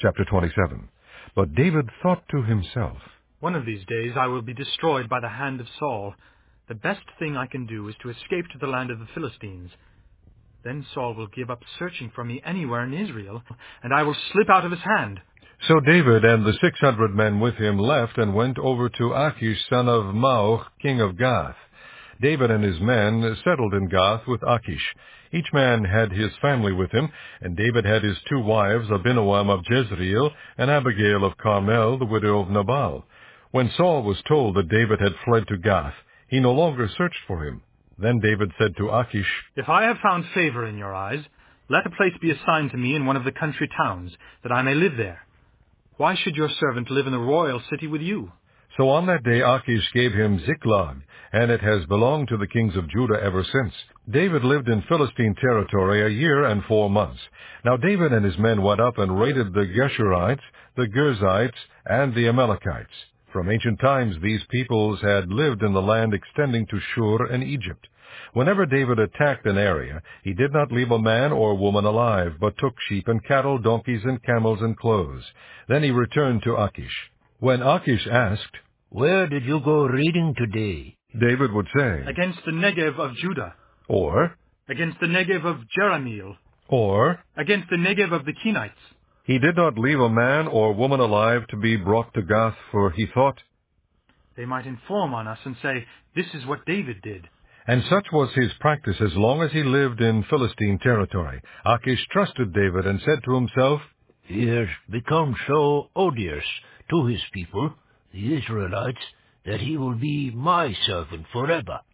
Chapter 27. But David thought to himself, One of these days I will be destroyed by the hand of Saul. The best thing I can do is to escape to the land of the Philistines. Then Saul will give up searching for me anywhere in Israel, and I will slip out of his hand. So David and the 600 men with him left and went over to Achish son of Maoch, king of Gath. David and his men settled in Gath with Achish. Each man had his family with him, and David had his 2 wives, Abinoam of Jezreel and Abigail of Carmel, the widow of Nabal. When Saul was told that David had fled to Gath, he no longer searched for him. Then David said to Achish, If I have found favor in your eyes, let a place be assigned to me in one of the country towns, that I may live there. Why should your servant live in the royal city with you? So on that day Achish gave him Ziklag, and it has belonged to the kings of Judah ever since. David lived in Philistine territory 1 year and 4 months. Now David and his men went up and raided the Geshurites, the Girzites, and the Amalekites. From ancient times these peoples had lived in the land extending to Shur and Egypt. Whenever David attacked an area, he did not leave a man or woman alive, but took sheep and cattle, donkeys and camels and clothes. Then he returned to Achish. When Achish asked, Where did you go raiding today? David would say, Against the Negev of Judah, or, against the Negev of Jerahmeel, or, against the Negev of the Kenites. he did not leave a man or woman alive to be brought to Gath, for he thought, They might inform on us and say, This is what David did. and such was his practice as long as he lived in Philistine territory. Achish trusted David and said to himself, He has become so odious to his people, the Israelites, that he will be my servant forever.